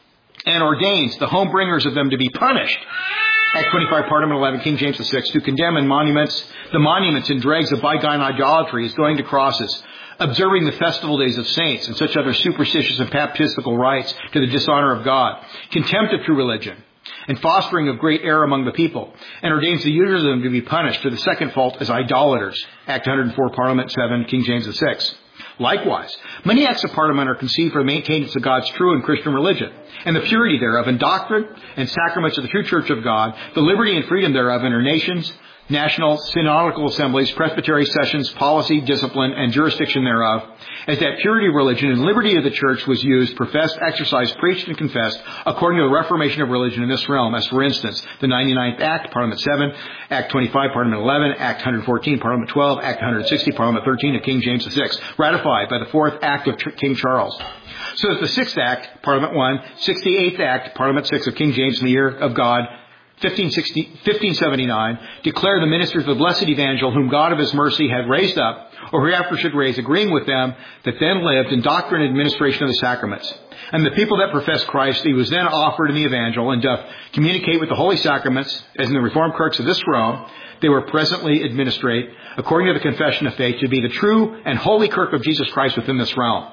and ordains the home bringers of them to be punished. Act twenty-five, Parliament eleven, King James the sixth, to condemn in monuments, the monuments and dregs of bygone idolatries, going to crosses, observing the festival days of saints, and such other superstitious and papistical rites to the dishonor of God, contempt of true religion, and fostering of great error among the people, and ordains the users of them to be punished to the second fault as idolaters. Act one hundred four, Parliament seven, King James the sixth. Likewise, many acts of Parliament are conceived for the maintenance of God's true and Christian religion, and the purity thereof in doctrine and sacraments of the true Church of God, the liberty and freedom thereof in her nations, national, synodical assemblies, presbytery sessions, policy, discipline, and jurisdiction thereof, as that purity of religion and liberty of the Church was used, professed, exercised, preached, and confessed according to the reformation of religion in this realm, as for instance, the ninety-ninth Act, Parliament seven, Act twenty-five, Parliament eleven, Act one hundred fourteen, Parliament twelve, Act one hundred sixty, Parliament thirteen of King James the sixth, ratified by the fourth Act of King Charles. So that the sixth Act, Parliament one, sixty-eighth Act, Parliament six of King James in the year of God, fifteen seventy-nine, declare the ministers of the blessed evangel whom God of his mercy had raised up, or hereafter should raise, agreeing with them that then lived in doctrine and administration of the sacraments. And the people that profess Christ, he was then offered in the evangel, and doth communicate with the holy sacraments, as in the reformed kirks of this Rome, they were presently administrate, according to the confession of faith, to be the true and holy kirk of Jesus Christ within this realm.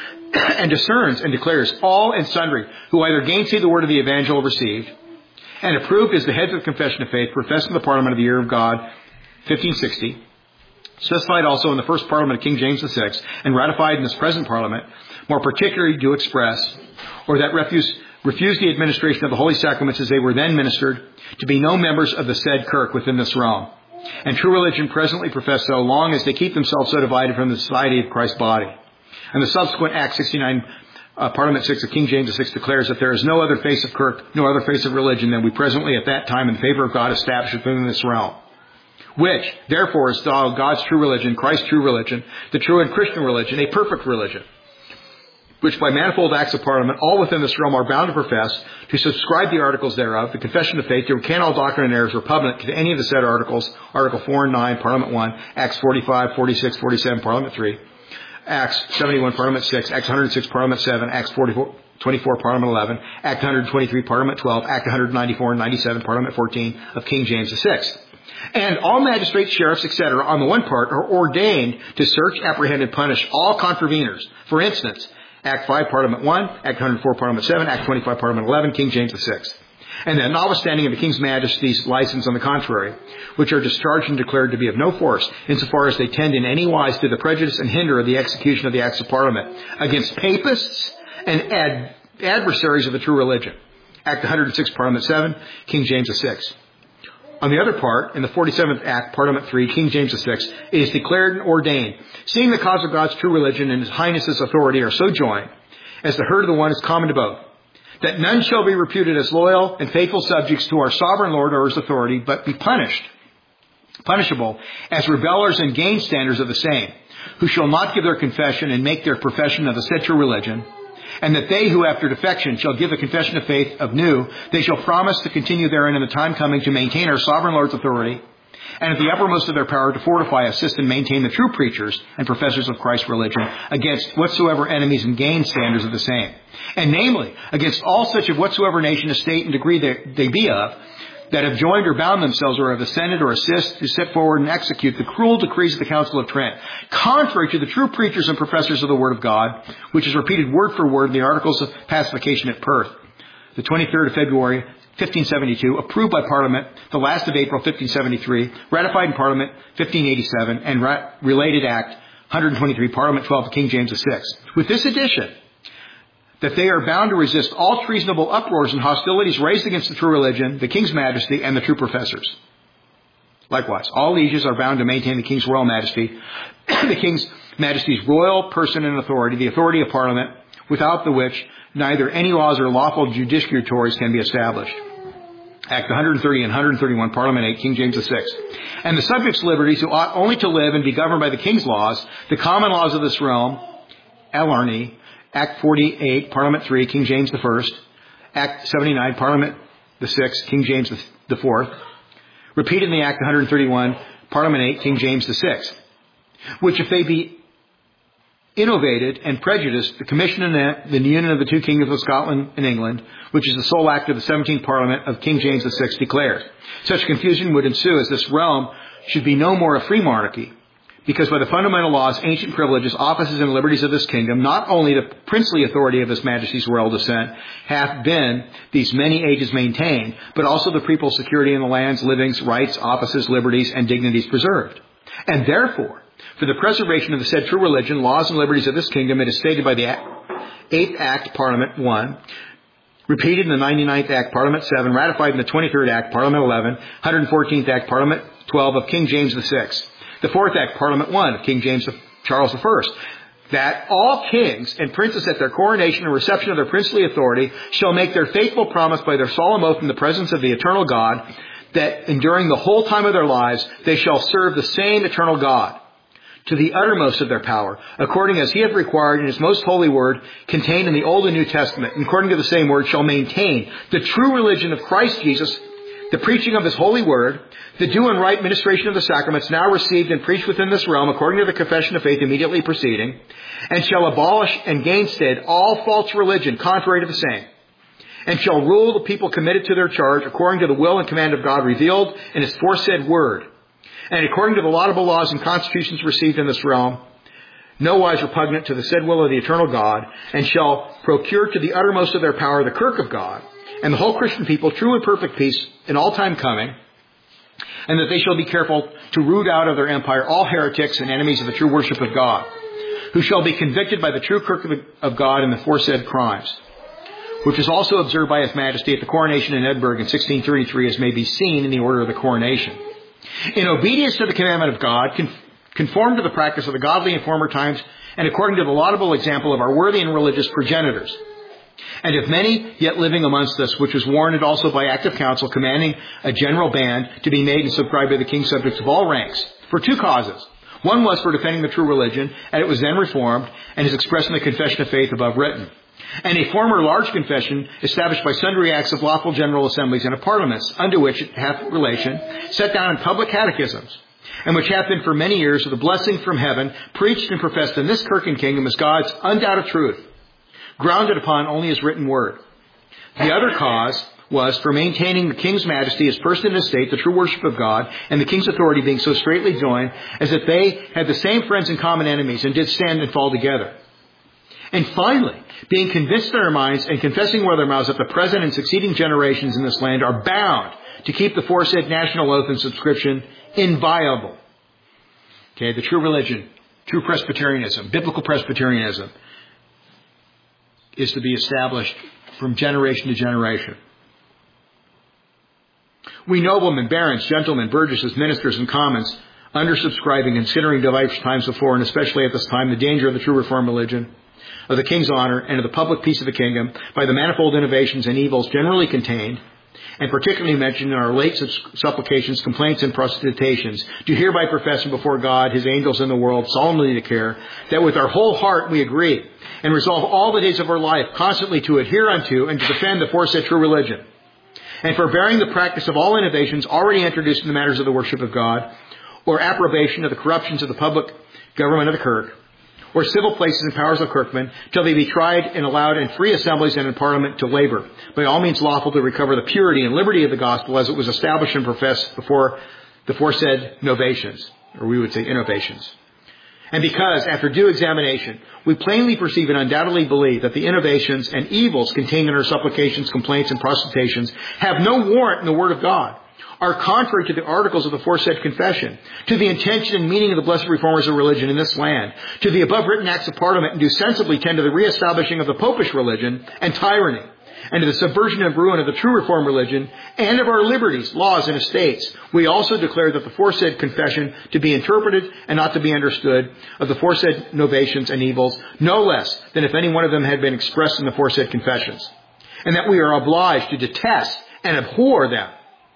And discerns and declares all and sundry who either gainsay the word of the evangel received, and approved as the heads of the confession of faith, professed in the parliament of the year of God, fifteen sixty, specified also in the first parliament of King James the sixth, and ratified in this present parliament, more particularly do express, or that refuse, refuse the administration of the holy sacraments as they were then ministered, to be no members of the said kirk within this realm. And true religion presently profess so long as they keep themselves so divided from the society of Christ's body. And the subsequent Act sixty-nine, uh, Parliament six of King James the sixth declares that there is no other face of kirk, no other face of religion than we presently at that time in favor of God established within this realm. Which, therefore, is styled God's true religion, Christ's true religion, the true and Christian religion, a perfect religion, which by manifold acts of parliament, all within this realm are bound to profess, to subscribe the articles thereof, the confession of faith, to recant all doctrine and errors repugnant to any of the said articles, Article four and nine, Parliament one, Acts forty-five, forty-six, forty-seven, Parliament three, Acts seventy-one, Parliament six, Acts one hundred six, Parliament seven, Acts forty-four, twenty-four, Parliament eleven, Act one hundred twenty-three, Parliament twelve, Act one ninety-four and ninety-seven, Parliament fourteen of King James the sixth. And all magistrates, sheriffs, et cetera, on the one part, are ordained to search, apprehend, and punish all contraveners. For instance, Act five, Parliament one, Act one hundred four, Parliament seven, Act twenty-five, Parliament eleven, King James the sixth. And that notwithstanding of the King's Majesty's license on the contrary, which are discharged and declared to be of no force, insofar as they tend in any wise to the prejudice and hinder of the execution of the acts of Parliament, against papists and ad- adversaries of the true religion. Act one hundred six, Parliament seven, King James the sixth. On the other part, in the forty-seventh Act, Parliament three, King James the sixth, it is declared and ordained, seeing the cause of God's true religion and His Highness's authority are so joined, as the herd of the one is common to both, that none shall be reputed as loyal and faithful subjects to our sovereign Lord or His authority, but be punished, punishable, as rebellers and gainstanders of the same, who shall not give their confession and make their profession of the said true religion, and that they who after defection shall give a confession of faith of new, they shall promise to continue therein in the time coming to maintain our sovereign Lord's authority, and at the uppermost of their power to fortify, assist, and maintain the true preachers and professors of Christ's religion against whatsoever enemies and gainstanders of the same. And namely, against all such of whatsoever nation, estate, and degree they, they be of, that have joined or bound themselves or have ascended or assist to set forward and execute the cruel decrees of the Council of Trent, contrary to the true preachers and professors of the Word of God, which is repeated word for word in the Articles of Pacification at Perth, the twenty-third of February, fifteen seventy-two, approved by Parliament the last of April, fifteen seventy-three, ratified in Parliament, fifteen eighty-seven, and ra- related Act, one hundred twenty-three, Parliament twelve of King James the sixth. With this addition, that they are bound to resist all treasonable uproars and hostilities raised against the true religion, the King's Majesty, and the true professors. Likewise, all lieges are bound to maintain the King's royal majesty, the King's Majesty's royal person and authority, the authority of Parliament, without the which neither any laws or lawful judicatories can be established. Act one hundred thirty and one hundred thirty-one, Parliament eight, King James the sixth. And the subjects' liberties who ought only to live and be governed by the King's laws, the common laws of this realm, Elarney, Act forty-eight, Parliament three, King James the first. Act seventy-nine, Parliament the sixth, King James the fourth. Repeated in the Act one hundred thirty-one, Parliament eight, King James the sixth. Which if they be innovated and prejudiced, the commission and the union of the two kingdoms of Scotland and England, which is the sole act of the seventeenth Parliament of King James the sixth, declared. Such confusion would ensue as this realm should be no more a free monarchy, because by the fundamental laws, ancient privileges, offices, and liberties of this kingdom, not only the princely authority of His Majesty's royal descent hath been these many ages maintained, but also the people's security in the lands, livings, rights, offices, liberties, and dignities preserved. And therefore, for the preservation of the said true religion, laws, and liberties of this kingdom, it is stated by the eighth Act, Parliament one, repeated in the ninety-ninth Act, Parliament seven, ratified in the twenty-third Act, Parliament eleven, one hundred fourteenth Act, Parliament twelve of King James the sixth. The fourth Act, Parliament one of King James Charles the first, that all kings and princes at their coronation and reception of their princely authority shall make their faithful promise by their solemn oath in the presence of the eternal God, that enduring the whole time of their lives they shall serve the same eternal God to the uttermost of their power, according as He hath required in His most holy word, contained in the Old and New Testament, and according to the same word shall maintain the true religion of Christ Jesus, the preaching of his holy word, the due and right ministration of the sacraments now received and preached within this realm according to the confession of faith immediately preceding, and shall abolish and gainstead all false religion contrary to the same, and shall rule the people committed to their charge according to the will and command of God revealed in his foresaid word, and according to the laudable laws and constitutions received in this realm, no wise repugnant to the said will of the eternal God, and shall procure to the uttermost of their power the kirk of God, and the whole Christian people true and perfect peace in all time coming, and that they shall be careful to root out of their empire all heretics and enemies of the true worship of God, who shall be convicted by the true kirk of God in the foresaid crimes, which is also observed by His Majesty at the coronation in Edinburgh in sixteen thirty-three, as may be seen in the order of the coronation. In obedience to the commandment of God, conform to the practice of the godly in former times, and according to the laudable example of our worthy and religious progenitors. And of many yet living amongst us, which was warranted also by act of council, commanding a general band to be made and subscribed by the king's subjects of all ranks, for two causes. One was for defending the true religion, and it was then reformed, and is expressed in the confession of faith above written. And a former large confession, established by sundry acts of lawful general assemblies and of parliaments, unto which it hath relation, set down in public catechisms, and which hath been for many years with a blessing from heaven, preached and professed in this kirk and kingdom as God's undoubted truth, grounded upon only His written word. The other cause was for maintaining the king's majesty, his person and his state, the true worship of God, and the king's authority being so straitly joined, as that they had the same friends and common enemies, and did stand and fall together. And finally, being convinced in their minds and confessing with their mouths that the present and succeeding generations in this land are bound to keep the foresaid national oath and subscription inviolable. Okay, the true religion, true Presbyterianism, biblical Presbyterianism, is to be established from generation to generation. We noblemen, barons, gentlemen, burgesses, ministers, and commons, undersubscribing, considering divers times before, and especially at this time, the danger of the true reformed religion, of the king's honor, and of the public peace of the kingdom, by the manifold innovations and evils generally contained, and particularly mentioned in our late supplications, complaints, and protestations, do hereby profess before God, His angels in the world, solemnly declare, that with our whole heart we agree, and resolve all the days of our life constantly to adhere unto and to defend the foresaid true religion, and forbearing the practice of all innovations already introduced in the matters of the worship of God, or approbation of the corruptions of the public government of the kirk, or civil places and powers of kirkmen, till they be tried and allowed in free assemblies and in parliament to labor, by all means lawful to recover the purity and liberty of the gospel as it was established and professed before the foresaid novations, or we would say innovations. And because, after due examination, we plainly perceive and undoubtedly believe that the innovations and evils contained in our supplications, complaints, and protestations have no warrant in the Word of God, are contrary to the articles of the foresaid confession, to the intention and meaning of the blessed reformers of religion in this land, to the above written acts of parliament, and do sensibly tend to the reestablishing of the popish religion and tyranny, and to the subversion and ruin of the true reformed religion, and of our liberties, laws, and estates, we also declare that the foresaid confession to be interpreted and not to be understood, of the foresaid novations and evils, no less than if any one of them had been expressed in the foresaid confessions, and that we are obliged to detest and abhor them,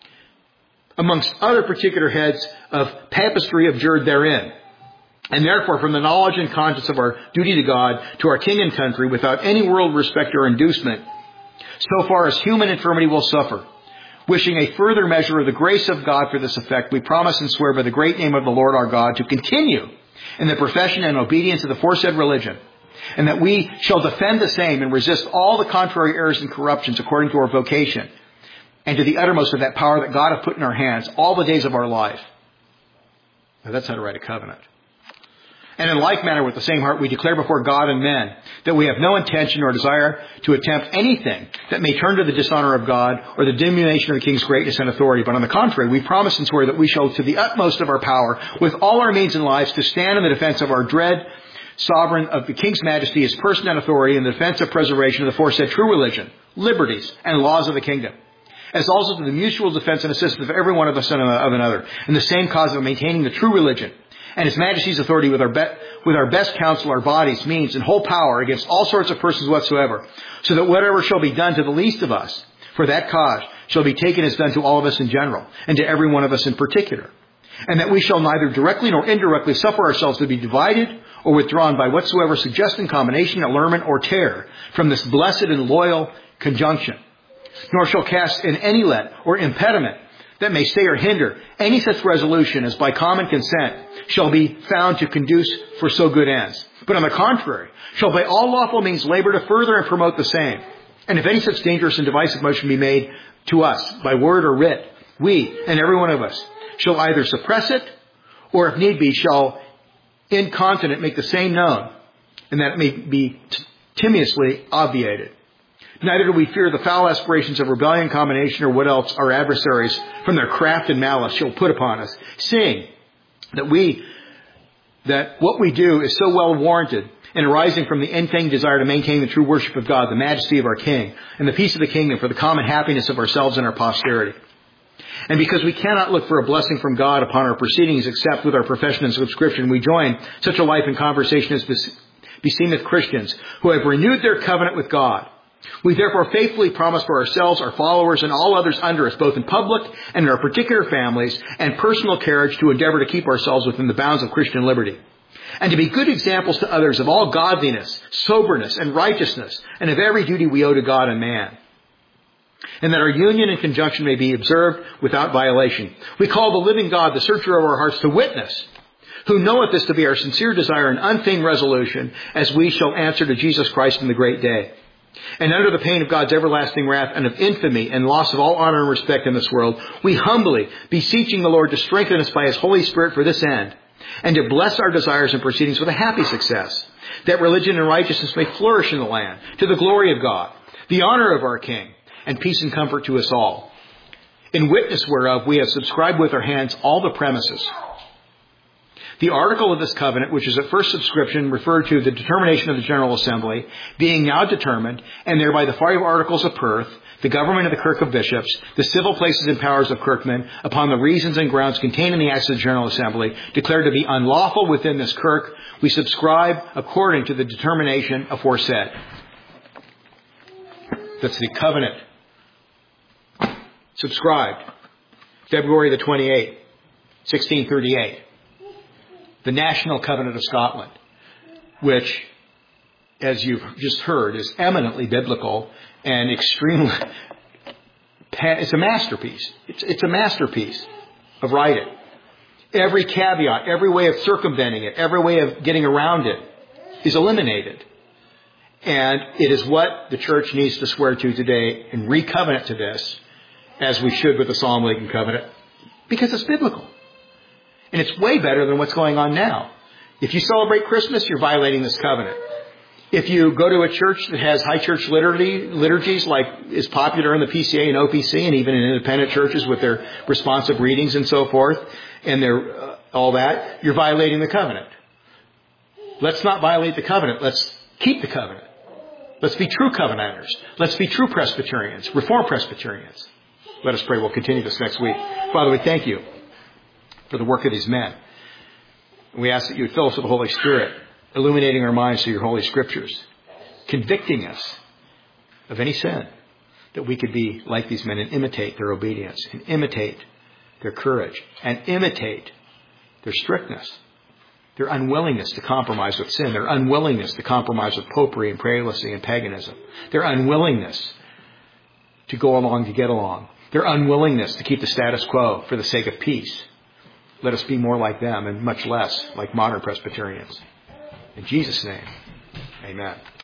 amongst other particular heads of papistry abjured therein. And therefore, from the knowledge and conscience of our duty to God, to our king and country, without any world respect or inducement, so far as human infirmity will suffer, wishing a further measure of the grace of God for this effect, we promise and swear by the great name of the Lord our God to continue in the profession and obedience of the foresaid religion, and that we shall defend the same and resist all the contrary errors and corruptions according to our vocation, and to the uttermost of that power that God hath put in our hands all the days of our life. Now that's how to write a covenant. And in like manner, with the same heart, we declare before God and men that we have no intention or desire to attempt anything that may turn to the dishonor of God or the diminution of the king's greatness and authority. But on the contrary, we promise and swear that we shall, to the utmost of our power, with all our means and lives, to stand in the defense of our dread sovereign of the king's majesty, his person and authority, in the defense of preservation of the foresaid true religion, liberties, and laws of the kingdom, as also to the mutual defense and assistance of every one of us and of another, in the same cause of maintaining the true religion and His Majesty's authority with our, be- with our best counsel, our bodies, means, and whole power against all sorts of persons whatsoever, so that whatever shall be done to the least of us for that cause shall be taken as done to all of us in general, and to every one of us in particular, and that we shall neither directly nor indirectly suffer ourselves to be divided or withdrawn by whatsoever suggestion, combination, allurement, or tear from this blessed and loyal conjunction, nor shall cast in any let or impediment that may stay or hinder any such resolution as by common consent shall be found to conduce for so good ends. But on the contrary, shall by all lawful means labor to further and promote the same. And if any such dangerous and divisive motion be made to us by word or writ, we, and every one of us, shall either suppress it, or if need be, shall incontinent make the same known, and that it may be t- timorously obviated. Neither do we fear the foul aspirations of rebellion, combination, or what else our adversaries from their craft and malice shall put upon us, seeing that we, that what we do is so well warranted and arising from the unfeigned desire to maintain the true worship of God, the majesty of our King, and the peace of the kingdom for the common happiness of ourselves and our posterity. And because we cannot look for a blessing from God upon our proceedings except with our profession and subscription, we join such a life and conversation as beseemeth Christians who have renewed their covenant with God. We therefore faithfully promise for ourselves, our followers, and all others under us, both in public and in our particular families, and personal carriage, to endeavor to keep ourselves within the bounds of Christian liberty, and to be good examples to others of all godliness, soberness, and righteousness, and of every duty we owe to God and man, and that our union and conjunction may be observed without violation. We call the living God, the searcher of our hearts, to witness, who knoweth this to be our sincere desire and unfeigned resolution, as we shall answer to Jesus Christ in the great day. And under the pain of God's everlasting wrath and of infamy and loss of all honor and respect in this world, we humbly beseeching the Lord to strengthen us by His Holy Spirit for this end, and to bless our desires and proceedings with a happy success, that religion and righteousness may flourish in the land, to the glory of God, the honor of our King, and peace and comfort to us all. In witness whereof we have subscribed with our hands all the premises. The article of this covenant, which is at first subscription, referred to the determination of the General Assembly, being now determined, and thereby the five articles of Perth, the government of the Kirk of Bishops, the civil places and powers of Kirkmen, upon the reasons and grounds contained in the Acts of the General Assembly, declared to be unlawful within this Kirk, we subscribe according to the determination aforesaid. That's the covenant. Subscribed. February the twenty-eighth, sixteen thirty-eight. The National Covenant of Scotland, which, as you've just heard, is eminently biblical and extremely, it's a masterpiece. It's, it's a masterpiece of writing. Every caveat, every way of circumventing it, every way of getting around it is eliminated. And it is what the church needs to swear to today and re-covenant to this, as we should with the Psalm League and Covenant, because it's biblical. And it's way better than what's going on now. If you celebrate Christmas, you're violating this covenant. If you go to a church that has high church liturgy, liturgies like is popular in the P C A and O P C and even in independent churches with their responsive readings and so forth, and their uh, all that, you're violating the covenant. Let's not violate the covenant. Let's keep the covenant. Let's be true covenanters. Let's be true Presbyterians, Reformed Presbyterians. Let us pray. We'll continue this next week. Father, we thank you for the work of these men. We ask that you would fill us with the Holy Spirit, illuminating our minds through your Holy Scriptures, convicting us of any sin, that we could be like these men and imitate their obedience, and imitate their courage, and imitate their strictness, their unwillingness to compromise with sin, their unwillingness to compromise with popery and prelacy and paganism, their unwillingness to go along to get along, their unwillingness to keep the status quo for the sake of peace. Let us be more like them and much less like modern Presbyterians. In Jesus' name, amen.